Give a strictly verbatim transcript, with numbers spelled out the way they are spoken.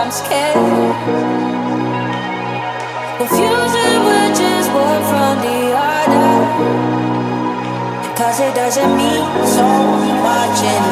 I'm scared. Confusing which is one from the other, cause it doesn't mean so much anymore.